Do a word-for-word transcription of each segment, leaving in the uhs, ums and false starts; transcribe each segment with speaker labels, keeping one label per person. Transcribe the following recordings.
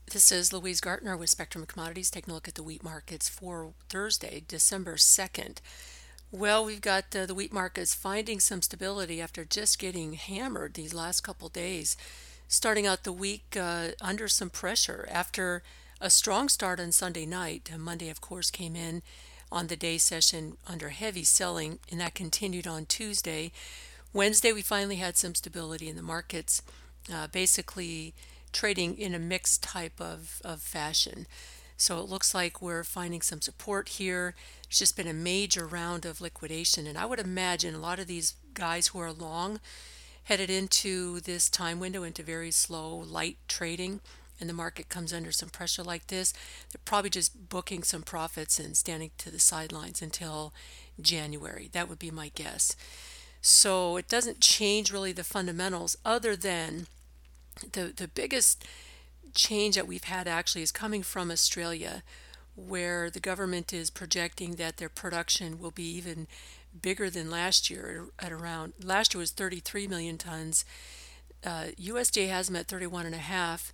Speaker 1: This is Louise Gartner with Spectrum Commodities taking a look at the wheat markets for Thursday, December second. Well, we've got uh, the wheat markets finding some stability after just getting hammered these last couple days, starting out the week uh, under some pressure after a strong start on Sunday night. Uh, Monday, of course, came in on the day session under heavy selling, and that continued on Tuesday. Wednesday, we finally had some stability in the markets, uh, basically trading in a mixed type of, of fashion. So it looks like we're finding some support here. It's just been a major round of liquidation, and I would imagine a lot of these guys who are long headed into this time window into very slow, light trading, and the market comes under some pressure like this, they're probably just booking some profits and standing to the sidelines until January. That would be my guess. So it doesn't change really the fundamentals other than the the biggest change that we've had actually is coming from Australia, where the government is projecting that their production will be even bigger than last year at around last year was thirty-three million tons. uh, U S D A has them at thirty-one and a half.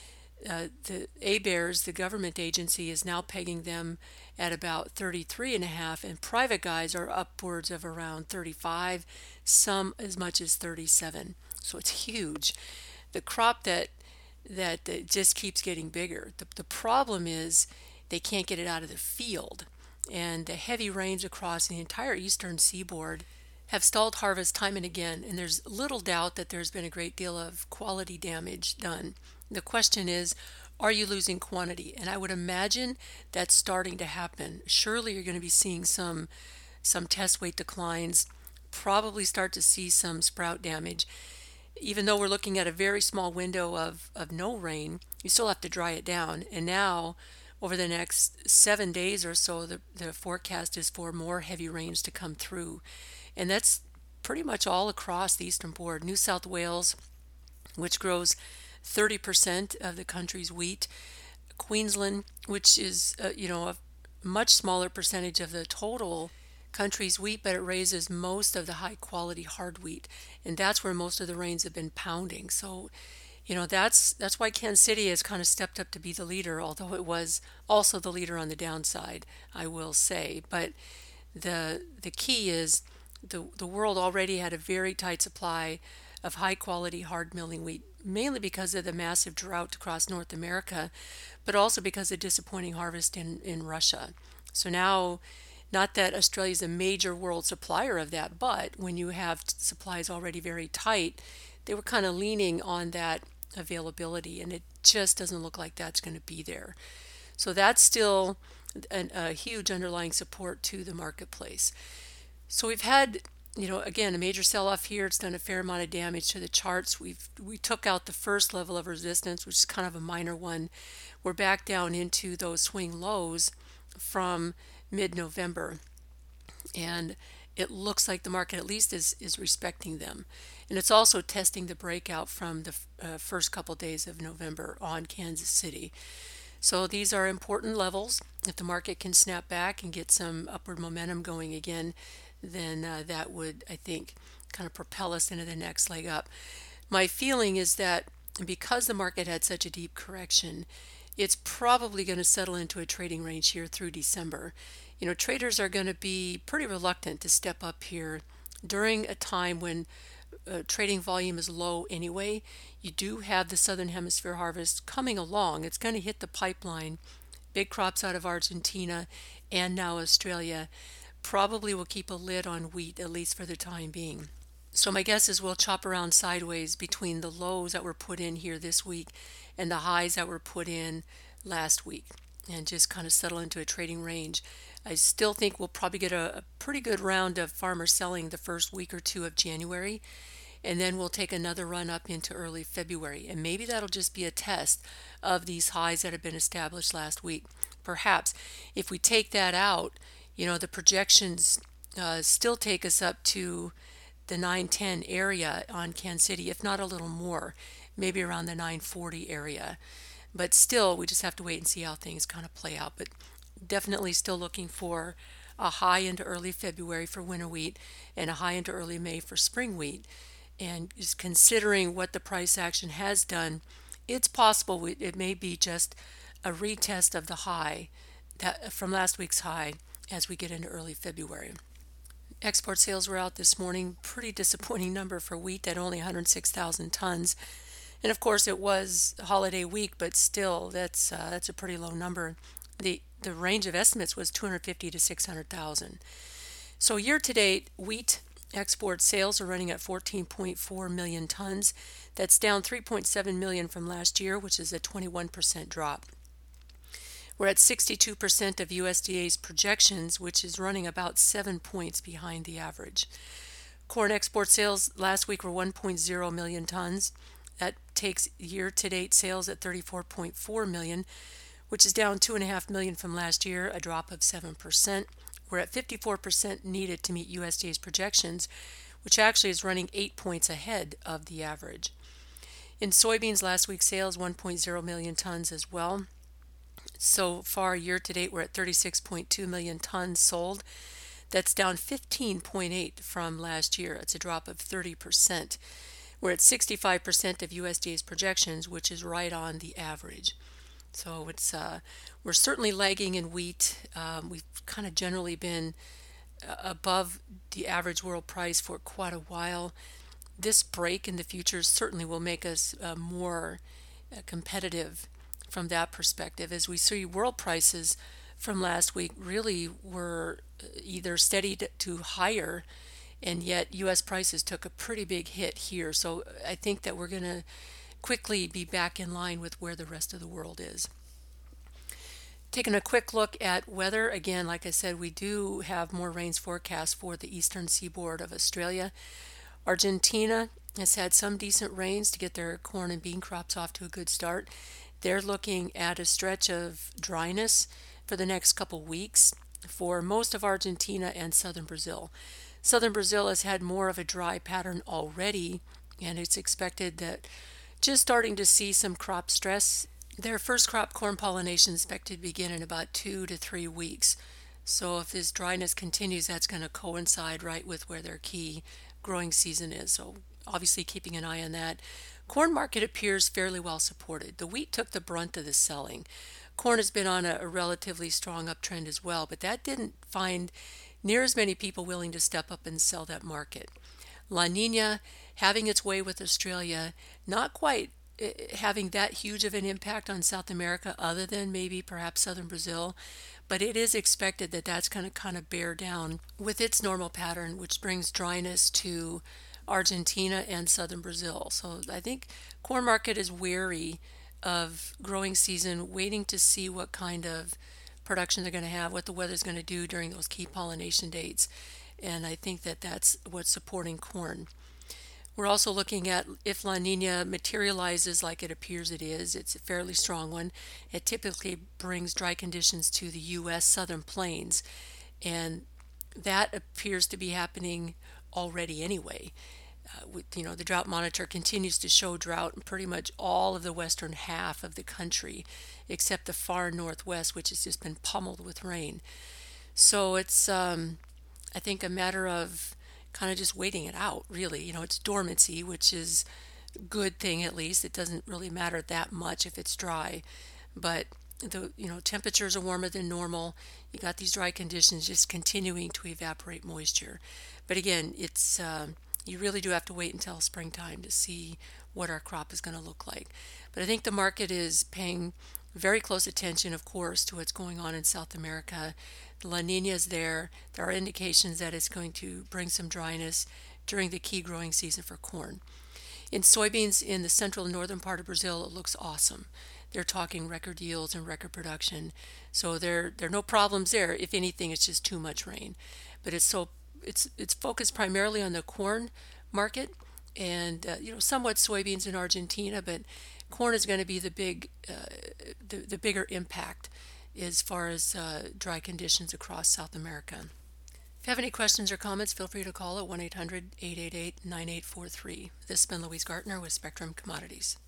Speaker 1: Uh, the A B A R S, the government agency, is now pegging them at about thirty-three and a half, and private guys are upwards of around thirty-five, some as much as thirty-seven. So it's huge. The crop that that, that just keeps getting bigger. The, the problem is they can't get it out of the field, and the heavy rains across the entire eastern seaboard have stalled harvest time and again, and there's little doubt that there's been a great deal of quality damage done. The question is, are you losing quantity? And I would imagine that's starting to happen. Surely you're going to be seeing some some test weight declines, probably start to see some sprout damage. Even though we're looking at a very small window of, of no rain, you still have to dry it down. And now, over the next seven days or so, the, the forecast is for more heavy rains to come through. And that's pretty much all across the eastern board. New South Wales, which grows thirty percent of the country's wheat. Queensland, which is, uh, you know, a much smaller percentage of the total country's wheat, but it raises most of the high quality hard wheat. And that's where most of the rains have been pounding. So, you know, that's that's why Kansas City has kind of stepped up to be the leader, although it was also the leader on the downside, I will say. But the the key is the the world already had a very tight supply of high quality hard milling wheat, mainly because of the massive drought across North America, but also because of disappointing harvest in, in Russia. So now, not that Australia is a major world supplier of that, but when you have supplies already very tight, they were kind of leaning on that availability, and it just doesn't look like that's going to be there. So that's still an, a huge underlying support to the marketplace. So we've had, you know, again, a major sell-off here. It's done a fair amount of damage to the charts. We've we took out the first level of resistance, which is kind of a minor one. We're back down into those swing lows from mid-November, and it looks like the market at least is is respecting them. And it's also testing the breakout from the uh, first couple days of November on Kansas City. So these are important levels. If the market can snap back and get some upward momentum going again, then uh, that would, I think, kind of propel us into the next leg up. My feeling is that because the market had such a deep correction, it's probably going to settle into a trading range here through December. You know, traders are going to be pretty reluctant to step up here during a time when uh, trading volume is low anyway. You do have the Southern Hemisphere harvest coming along. It's going to hit the pipeline. Big crops out of Argentina and now Australia probably will keep a lid on wheat, at least for the time being. So my guess is we'll chop around sideways between the lows that were put in here this week and the highs that were put in last week, and just kind of settle into a trading range. I still think we'll probably get a, a pretty good round of farmers selling the first week or two of January, and then we'll take another run up into early February. And maybe that'll just be a test of these highs that have been established last week. Perhaps if we take that out, you know, the projections uh, still take us up to the nine ten area on Kansas City, if not a little more, maybe around the nine forty area. But still, we just have to wait and see how things kind of play out. But definitely still looking for a high into early February for winter wheat and a high into early May for spring wheat. And just considering what the price action has done it's possible we- it may be just a retest of the high that from last week's high as we get into early February. Export sales were out this morning. Pretty disappointing number for wheat at only one hundred six thousand tons. And of course, it was holiday week, but still, that's uh, that's a pretty low number. the The range of estimates was two hundred fifty to six hundred thousand. So year to date, wheat export sales are running at fourteen point four million tons. That's down three point seven million from last year, which is a twenty-one percent drop. We're at sixty-two percent of U S D A's projections, which is running about seven points behind the average. Corn export sales last week were one point zero million tons. That takes year-to-date sales at thirty-four point four million, which is down two point five million from last year, a drop of seven percent. We're at fifty-four percent needed to meet U S D A's projections, which actually is running eight points ahead of the average. In soybeans, last week's sales one point zero million tons as well. So far, year to date, we're at thirty-six point two million tons sold. That's down fifteen point eight from last year. It's a drop of thirty percent. We're at sixty-five percent of U S D A's projections, which is right on the average. So it's uh, we're certainly lagging in wheat. Um, we've kind of generally been uh, above the average world price for quite a while. This break in the futures certainly will make us uh, more uh, competitive from that perspective, as we see world prices from last week really were either steady to higher, and yet U S prices took a pretty big hit here. So I think that we're going to quickly be back in line with where the rest of the world is. Taking a quick look at weather, again, like I said, we do have more rains forecast for the eastern seaboard of Australia. Argentina has had some decent rains to get their corn and bean crops off to a good start. They're looking at a stretch of dryness for the next couple weeks for most of Argentina and southern Brazil. Southern Brazil has had more of a dry pattern already, and it's expected that just starting to see some crop stress. Their first crop corn pollination is expected to begin in about two to three weeks. So if this dryness continues, that's going to coincide right with where their key growing season is. So obviously keeping an eye on that. Corn market appears fairly well supported. The wheat took the brunt of the selling. Corn has been on a, a relatively strong uptrend as well, but that didn't find near as many people willing to step up and sell that market. La Nina having its way with Australia, not quite uh, having that huge of an impact on South America other than maybe perhaps southern Brazil, but it is expected that that's going to kind of bear down with its normal pattern, which brings dryness to Argentina and southern Brazil. So I think corn market is wary of growing season, waiting to see what kind of production they're going to have, what the weather's going to do during those key pollination dates. And I think that that's what's supporting corn. We're also looking at if La Nina materializes like it appears it is. It's a fairly strong one. It typically brings dry conditions to the U S southern plains, and that appears to be happening already anyway. Uh, with, you know, the drought monitor continues to show drought in pretty much all of the western half of the country, except the far northwest, which has just been pummeled with rain. So it's, um, I think, a matter of kind of just waiting it out, really. You know, it's dormancy, which is a good thing at least. It doesn't really matter that much if it's dry, but the you know temperatures are warmer than normal. You got these dry conditions just continuing to evaporate moisture. But again, it's uh, you really do have to wait until springtime to see what our crop is going to look like. But I think the market is paying very close attention, of course, to what's going on in South America. The La Nina is there. There are indications that it's going to bring some dryness during the key growing season for corn. In soybeans in the central and northern part of Brazil, it looks awesome. They're talking record yields and record production. So there, there are no problems there. If anything, it's just too much rain. But it's so it's it's focused primarily on the corn market and uh, you know somewhat soybeans in Argentina, but corn is going to be the big uh, the, the bigger impact as far as uh, dry conditions across South America. If you have any questions or comments, feel free to call at one eight hundred, eight eight eight, nine eight four three. This has been Louise Gartner with Spectrum Commodities.